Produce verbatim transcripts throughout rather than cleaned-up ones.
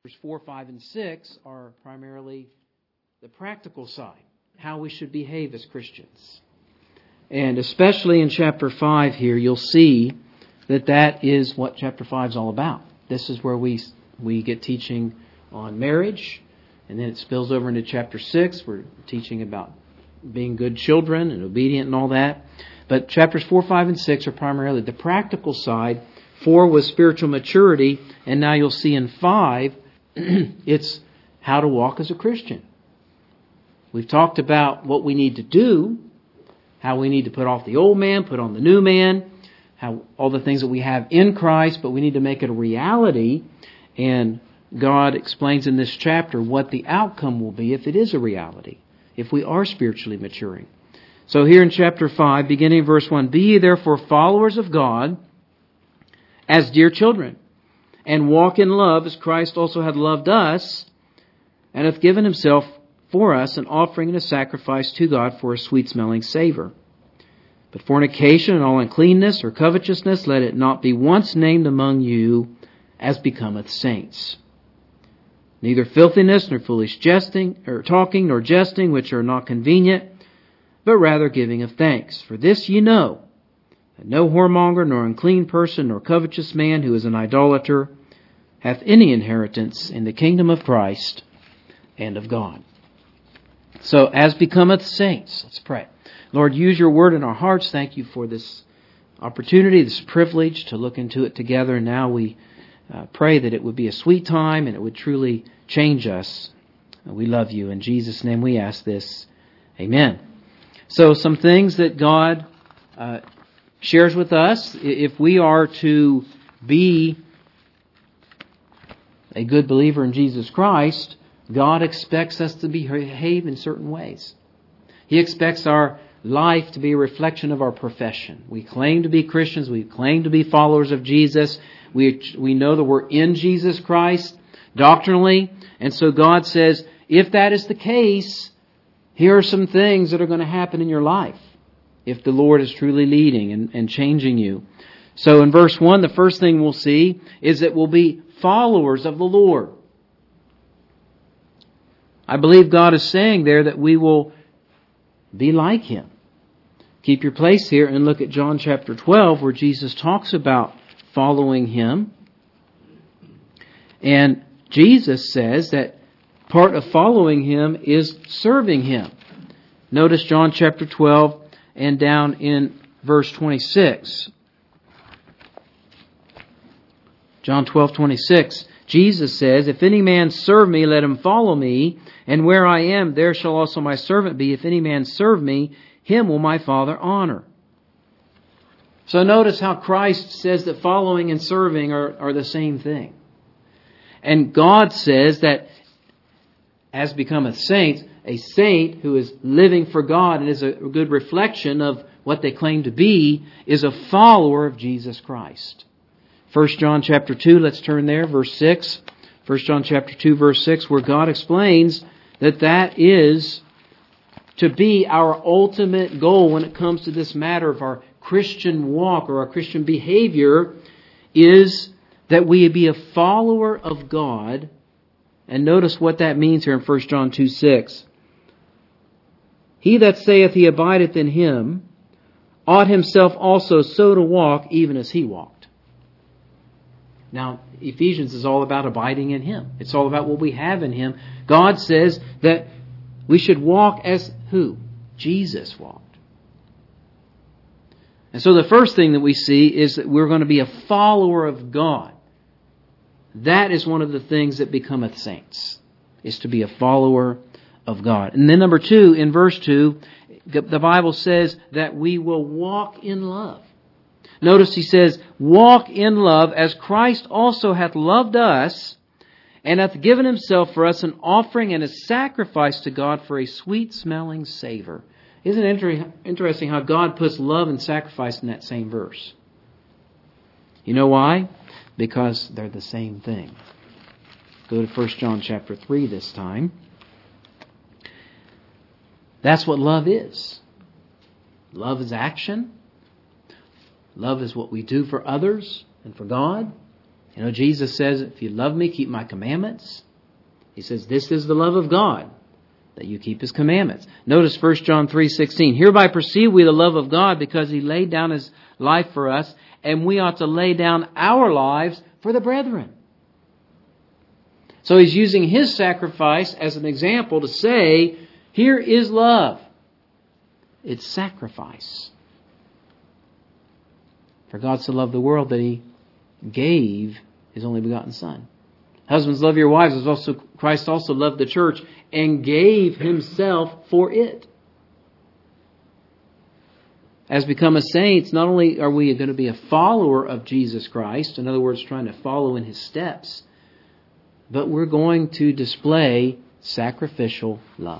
four, five, and six are primarily the practical side, how we should behave as Christians. And especially in chapter five here, you'll see that that is what chapter five is all about. This is where we we get teaching on marriage, and then it spills over into chapter six. We're teaching about being good children and obedient and all that. But chapters four, five, and six are primarily the practical side. Four was spiritual maturity, and now you'll see in five, it's how to walk as a Christian. We've talked about what we need to do, how we need to put off the old man, put on the new man, how all the things that we have in Christ, but we need to make it a reality. And God explains in this chapter what the outcome will be if it is a reality, if we are spiritually maturing. So here in chapter five, beginning in verse one, "Be ye therefore followers of God as dear children, and walk in love as Christ also hath loved us, and hath given himself for us an offering and a sacrifice to God for a sweet-smelling savour. But fornication and all uncleanness or covetousness, let it not be once named among you as becometh saints. Neither filthiness, nor foolish jesting, or talking, nor jesting, which are not convenient, but rather giving of thanks. For this ye know, that no whoremonger, nor unclean person, nor covetous man who is an idolater, hath any inheritance in the kingdom of Christ and of God." So, as becometh saints, let's pray. Lord, use your word in our hearts. Thank you for this opportunity, this privilege to look into it together. Now we uh, pray that it would be a sweet time and it would truly change us. We love you. In Jesus' name we ask this. Amen. So, some things that God uh, shares with us, if we are to be a good believer in Jesus Christ, God expects us to behave in certain ways. He expects our life to be a reflection of our profession. We claim to be Christians. We claim to be followers of Jesus. We, we know that we're in Jesus Christ doctrinally. And so God says, if that is the case, here are some things that are going to happen in your life if the Lord is truly leading and, and changing you. So in verse one, the first thing we'll see is that we'll be followers of the Lord. I believe God is saying there that we will be like Him. Keep your place here and look at John chapter twelve, where Jesus talks about following Him. And Jesus says that part of following Him is serving Him. Notice John chapter twelve and down in verse twenty-six. John twelve, twenty-six. Jesus says, "If any man serve me, let him follow me. And where I am, there shall also my servant be. If any man serve me, him will my Father honor." So notice how Christ says that following and serving are, are the same thing. And God says that as becometh saints, a saint who is living for God and is a good reflection of what they claim to be, is a follower of Jesus Christ. First John chapter two, let's turn there, verse six. First John chapter two, verse six, where God explains that that is to be our ultimate goal when it comes to this matter of our Christian walk or our Christian behavior, is that we be a follower of God. And notice what that means here in First John two, six. "He that saith he abideth in Him ought himself also so to walk, even as He walked." Now, Ephesians is all about abiding in Him. It's all about what we have in Him. God says that we should walk as who? Jesus walked. And so the first thing that we see is that we're going to be a follower of God. That is one of the things that becometh saints, is to be a follower of God. And then number two, in verse two, the Bible says that we will walk in love. Notice he says, "Walk in love as Christ also hath loved us, and hath given Himself for us an offering and a sacrifice to God for a sweet-smelling savour." Isn't it inter- interesting how God puts love and sacrifice in that same verse? You know why? Because they're the same thing. Go to First John chapter three this time. That's what love is. Love is action. Love is what we do for others and for God. You know, Jesus says, if you love me, keep my commandments. He says, this is the love of God, that you keep His commandments. Notice First John three sixteen. Hereby perceive we the love of God, because He laid down His life for us, and we ought to lay down our lives for the brethren. So He's using His sacrifice as an example to say, here is love. It's sacrifice. For God so loved the world that He gave His only begotten Son. Husbands, love your wives as also Christ also loved the church and gave Himself for it. As become a saint, not only are we going to be a follower of Jesus Christ, in other words, trying to follow in His steps, but we're going to display sacrificial love.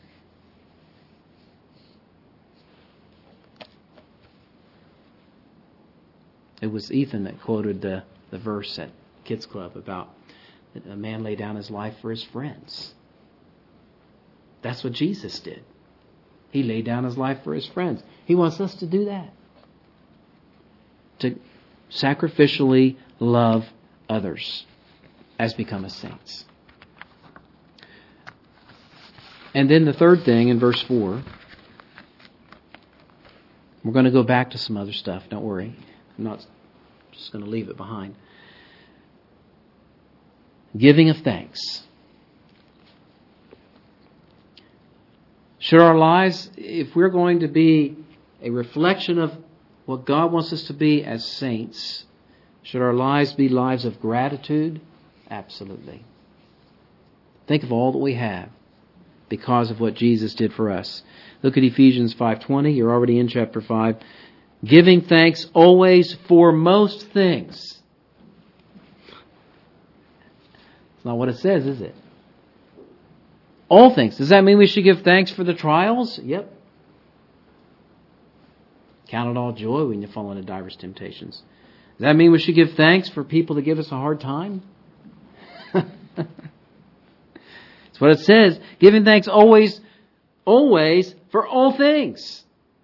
It was Ethan that quoted the, the verse at Kids Club about a man laid down his life for his friends. That's what Jesus did. He laid down His life for His friends. He wants us to do that. To sacrificially love others as become as saints. And then the third thing in verse four. We're going to go back to some other stuff. Don't worry. I'm not just going to leave it behind. Giving of thanks. Should our lives, if we're going to be a reflection of what God wants us to be as saints, should our lives be lives of gratitude? Absolutely. Think of all that we have because of what Jesus did for us. Look at Ephesians five twenty. You're already in chapter five. Giving thanks always for most things. It's not what it says, is it? All things. Does that mean we should give thanks for the trials? Yep. Count it all joy when you fall into diverse temptations. Does that mean we should give thanks for people that give us a hard time? That's what it says. Giving thanks always, always for all things.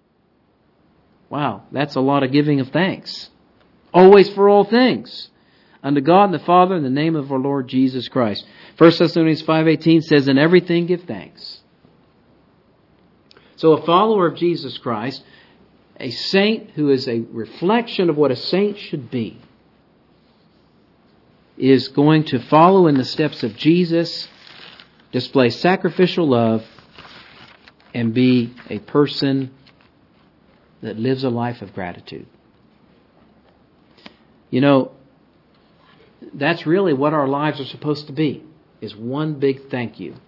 Wow, that's a lot of giving of thanks. Always for all things. Unto God and the Father in the name of our Lord Jesus Christ. First Thessalonians five eighteen says, in everything give thanks. So a follower of Jesus Christ, a saint who is a reflection of what a saint should be, is going to follow in the steps of Jesus, display sacrificial love, and be a person that lives a life of gratitude. You know, that's really what our lives are supposed to be, is one big thank you.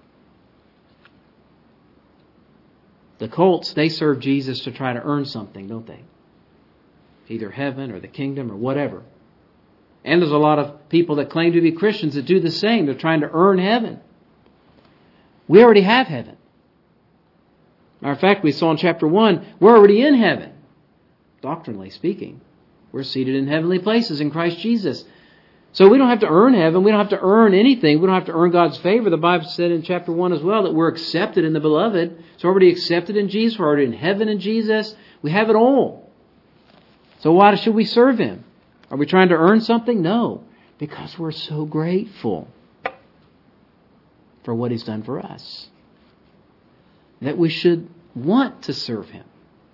The cults, they serve Jesus to try to earn something, don't they? Either heaven or the kingdom or whatever. And there's a lot of people that claim to be Christians that do the same. They're trying to earn heaven. We already have heaven. Matter of fact, we saw in chapter one, we're already in heaven. Doctrinally speaking, we're seated in heavenly places in Christ Jesus. So we don't have to earn heaven. We don't have to earn anything. We don't have to earn God's favor. The Bible said in chapter one as well that we're accepted in the beloved. So we're already accepted in Jesus. We're already in heaven in Jesus. We have it all. So why should we serve Him? Are we trying to earn something? No. Because we're so grateful for what He's done for us. That we should want to serve Him.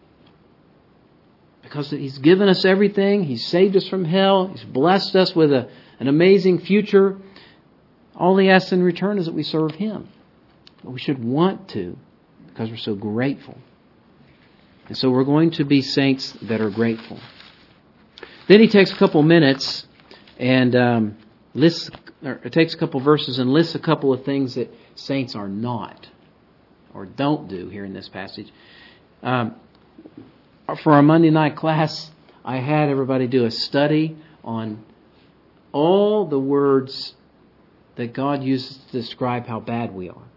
Because He's given us everything. He's saved us from hell. He's blessed us with a, an amazing future. All He asks in return is that we serve Him. But we should want to, because we're so grateful. And so we're going to be saints that are grateful. Then he takes a couple minutes and um, lists, or takes a couple verses and lists a couple of things that saints are not or don't do here in this passage. Um, For our Monday night class, I had everybody do a study on all the words that God uses to describe how bad we are.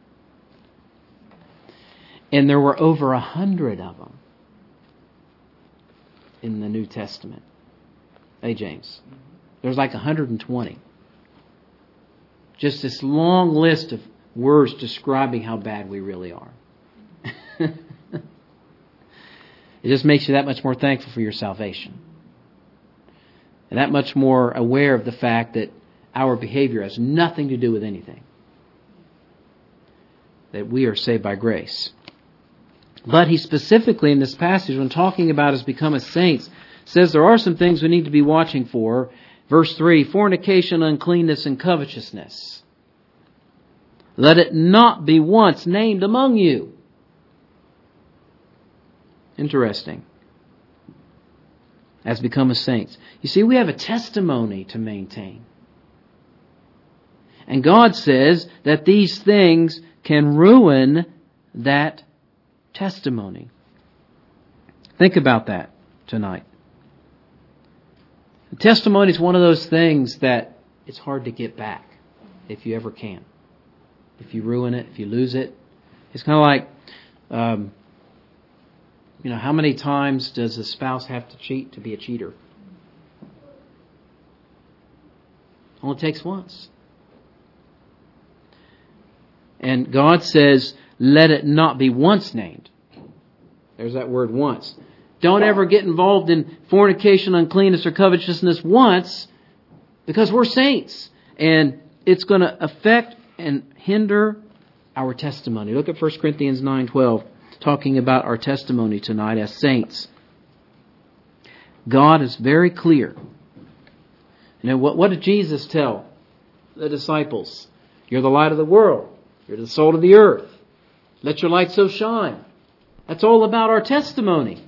And there were over a hundred of them in the New Testament. Hey, James. There's like one hundred twenty. Just this long list of words describing how bad we really are. It just makes you that much more thankful for your salvation. and that much more aware of the fact that our behavior has nothing to do with anything. That we are saved by grace. But he specifically in this passage, when talking about us become as saints, says there are some things we need to be watching for. Verse three, fornication, uncleanness, and covetousness. Let it not be once named among you. Interesting. As become as saints. You see, we have a testimony to maintain. And God says that these things can ruin that testimony. Think about that tonight. The testimony is one of those things that it's hard to get back if you ever can. If you ruin it, if you lose it. It's kind of like, um, you know, how many times does a spouse have to cheat to be a cheater? Only takes once. And God says, let it not be once named. There's that word once. Don't ever get involved in fornication, uncleanness, or covetousness once, because we're saints. And it's going to affect and hinder our testimony. Look at First Corinthians nine twelve, talking about our testimony tonight as saints. God is very clear. You know, what, what did Jesus tell the disciples? You're the light of the world. You're the salt of the earth. Let your light so shine. That's all about our testimony.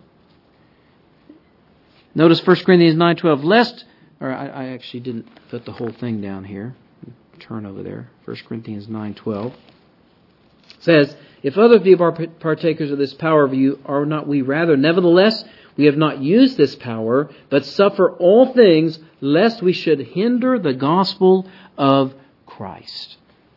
Notice First Corinthians nine twelve. Lest, or I, I actually didn't put the whole thing down here. Turn over there. First Corinthians nine twelve. It says, if other of you are partakers of this power of you, are not we rather? Nevertheless, we have not used this power, but suffer all things, lest we should hinder the gospel of Christ.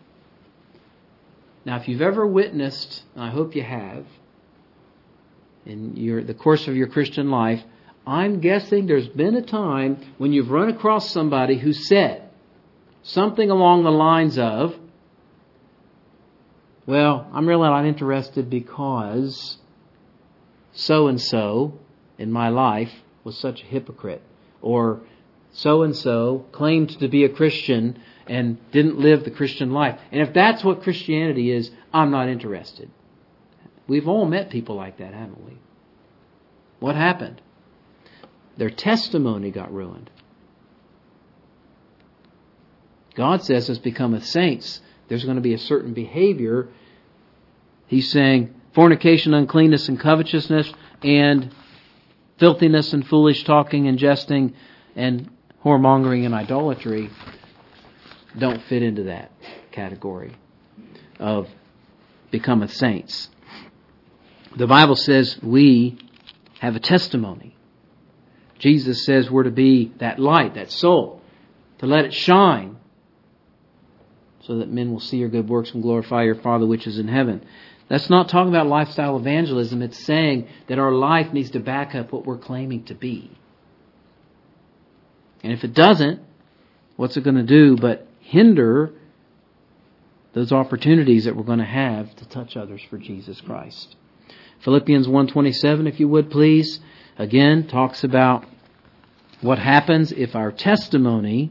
Now, if you've ever witnessed, and I hope you have, in your, the course of your Christian life, I'm guessing there's been a time when you've run across somebody who said something along the lines of, well, I'm really not interested because so-and-so in my life was such a hypocrite. Or so-and-so claimed to be a Christian and didn't live the Christian life. And if that's what Christianity is, I'm not interested. We've all met people like that, haven't we? What happened? Their testimony got ruined. God says, as becometh saints, there's going to be a certain behavior. He's saying fornication, uncleanness, and covetousness, and filthiness, and foolish talking, and jesting, and whoremongering, and idolatry don't fit into that category of becometh saints. The Bible says we have a testimony. Jesus says we're to be that light, that soul, to let it shine so that men will see your good works and glorify your Father which is in heaven. That's not talking about lifestyle evangelism. It's saying that our life needs to back up what we're claiming to be. And if it doesn't, what's it going to do but hinder those opportunities that we're going to have to touch others for Jesus Christ? Philippians one twenty-seven, if you would please, again talks about what happens if our testimony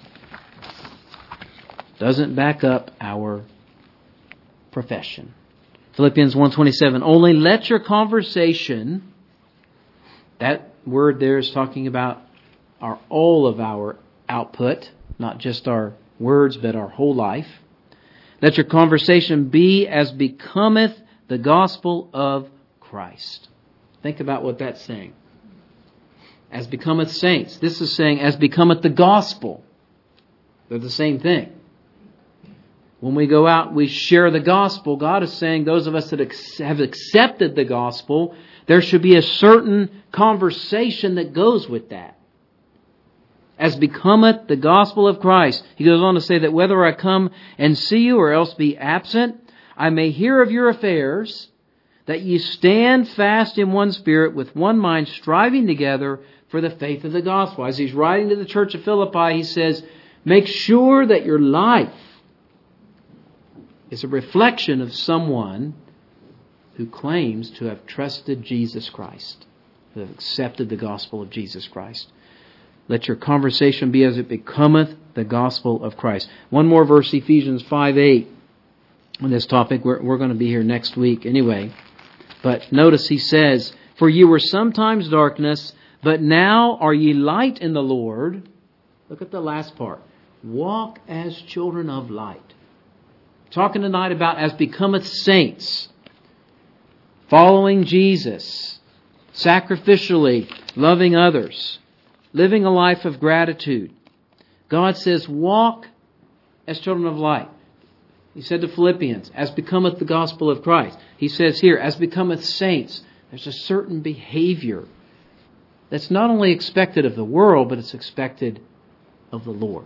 doesn't back up our profession. Philippians one twenty-seven, only let your conversation, that word there is talking about our all of our output, not just our words, but our whole life. Let your conversation be as becometh the gospel of Christ. Think about what that's saying. As becometh saints. This is saying as becometh the gospel. They're the same thing. When we go out, we share the gospel. God is saying those of us that have accepted the gospel, there should be a certain conversation that goes with that. As becometh the gospel of Christ. He goes on to say that whether I come and see you or else be absent, I may hear of your affairs, that ye stand fast in one spirit, with one mind, striving together for the faith of the gospel. As he's writing to the church of Philippi, he says, make sure that your life is a reflection of someone who claims to have trusted Jesus Christ, who have accepted the gospel of Jesus Christ. Let your conversation be as it becometh the gospel of Christ. One more verse, Ephesians five eight. On this topic, we're, we're going to be here next week anyway. But notice he says, for ye were sometimes darkness, but now are ye light in the Lord. Look at the last part. Walk as children of light. Talking tonight about as becometh saints. Following Jesus. Sacrificially loving others. Living a life of gratitude. God says, walk as children of light. He said to Philippians, as becometh the gospel of Christ. He says here, as becometh saints. There's a certain behavior that's not only expected of the world, but it's expected of the Lord.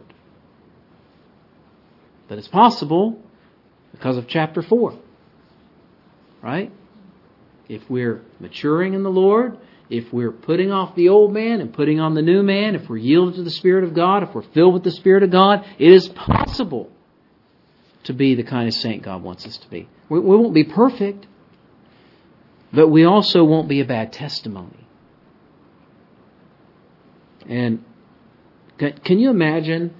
But it's possible because of chapter four. Right? If we're maturing in the Lord, if we're putting off the old man and putting on the new man, if we're yielded to the Spirit of God, if we're filled with the Spirit of God, it is possible to be the kind of saint God wants us to be. We, we won't be perfect, but we also won't be a bad testimony. And can, can you imagine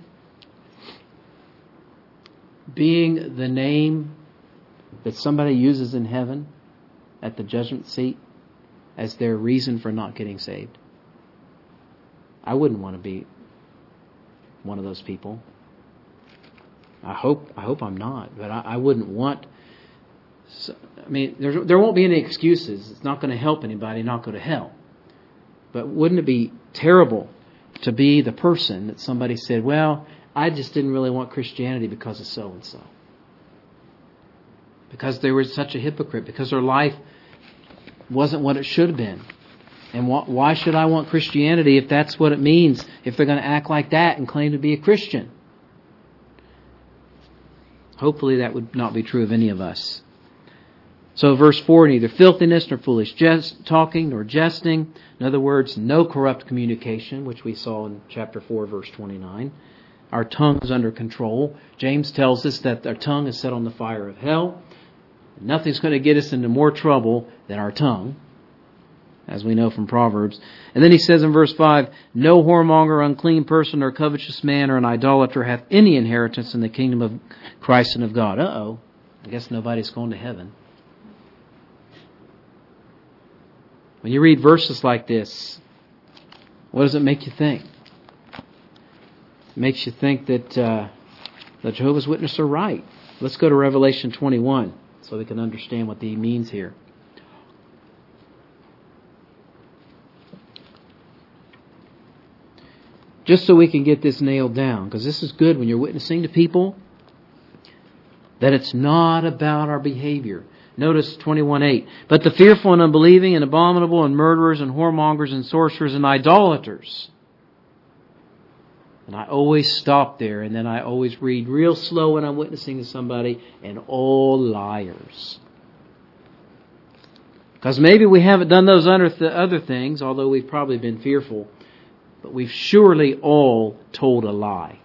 being the name that somebody uses in heaven at the judgment seat as their reason for not getting saved? I wouldn't want to be one of those people. I hope I hope I'm not, but I, I wouldn't want. So, I mean, there there won't be any excuses. It's not going to help anybody not go to hell. But wouldn't it be terrible to be the person that somebody said, "Well, I just didn't really want Christianity because of so and so, because they were such a hypocrite, because their life wasn't what it should have been, and wh- why should I want Christianity if that's what it means? If they're going to act like that and claim to be a Christian?" Hopefully that would not be true of any of us. So verse four, neither filthiness nor foolish jest, talking nor jesting. In other words, no corrupt communication, which we saw in chapter four, verse twenty-nine. Our tongue is under control. James tells us that our tongue is set on the fire of hell. Nothing's going to get us into more trouble than our tongue, as we know from Proverbs. And then he says in verse five, no whoremonger, unclean person, or covetous man, or an idolater hath any inheritance in the kingdom of Christ and of God. Uh-oh. I guess nobody's going to heaven. When you read verses like this, what does it make you think? It makes you think that uh, the Jehovah's Witnesses are right. Let's go to Revelation twenty-one so we can understand what he means here. Just so we can get this nailed down, because this is good when you're witnessing to people, that it's not about our behavior. Notice twenty-one eight. But the fearful and unbelieving and abominable and murderers and whoremongers and sorcerers and idolaters. And I always stop there, and then I always read real slow when I'm witnessing to somebody, and all liars. Because maybe we haven't done those other other things, although we've probably been fearful. But we've surely all told a lie.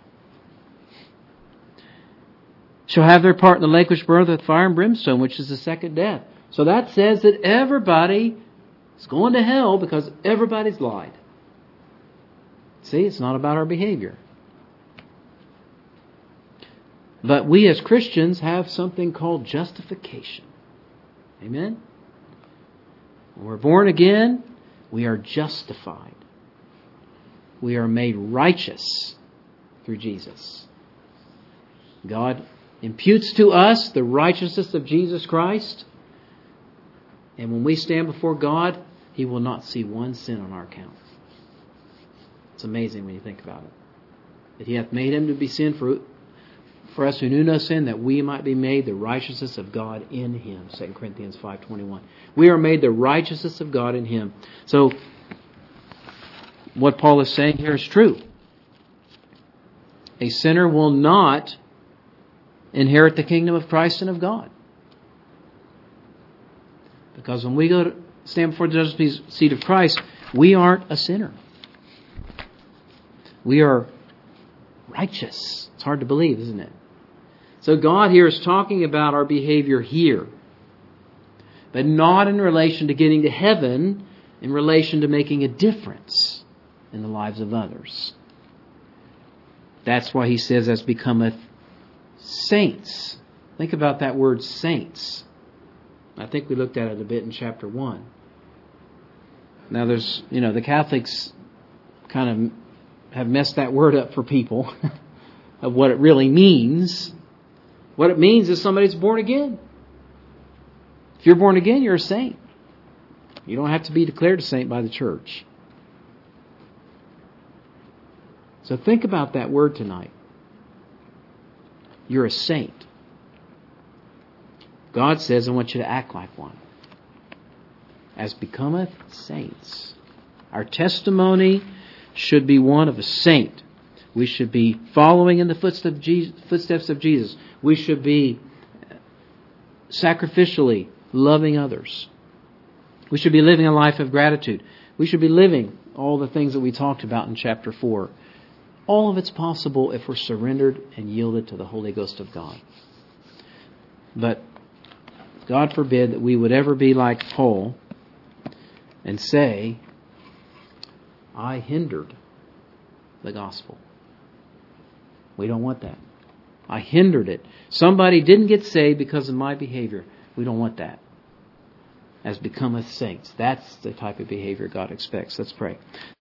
Shall have their part in the lake which burneth with fire and brimstone, which is the second death. So that says that everybody is going to hell because everybody's lied. See, it's not about our behavior. But we as Christians have something called justification. Amen? When we're born again, we are justified. We are made righteous through Jesus. God imputes to us the righteousness of Jesus Christ. And when we stand before God, He will not see one sin on our account. It's amazing when you think about it. That He hath made Him to be sin for, for us who knew no sin, that we might be made the righteousness of God in Him. Second Corinthians five twenty-one. We are made the righteousness of God in Him. So, what Paul is saying here is true. A sinner will not inherit the kingdom of Christ and of God. Because when we go to stand before the judgment seat of Christ, we aren't a sinner. We are righteous. It's hard to believe, isn't it? So God here is talking about our behavior here. But not in relation to getting to heaven, in relation to making a difference. in the lives of others. That's why he says, as becometh saints. Think about that word saints. I think we looked at it a bit in chapter one. Now there's, you know, the Catholics kind of have messed that word up for people of what it really means. What it means is somebody's born again. If you're born again, you're a saint. You don't have to be declared a saint by the church. So think about that word tonight. You're a saint. God says, I want you to act like one. As becometh saints. Our testimony should be one of a saint. We should be following in the footsteps of Jesus. We should be sacrificially loving others. We should be living a life of gratitude. We should be living all the things that we talked about in chapter four. All of it's possible if we're surrendered and yielded to the Holy Ghost of God. But God forbid that we would ever be like Paul and say, I hindered the gospel. We don't want that. I hindered it. Somebody didn't get saved because of my behavior. We don't want that. As becometh saints. That's the type of behavior God expects. Let's pray.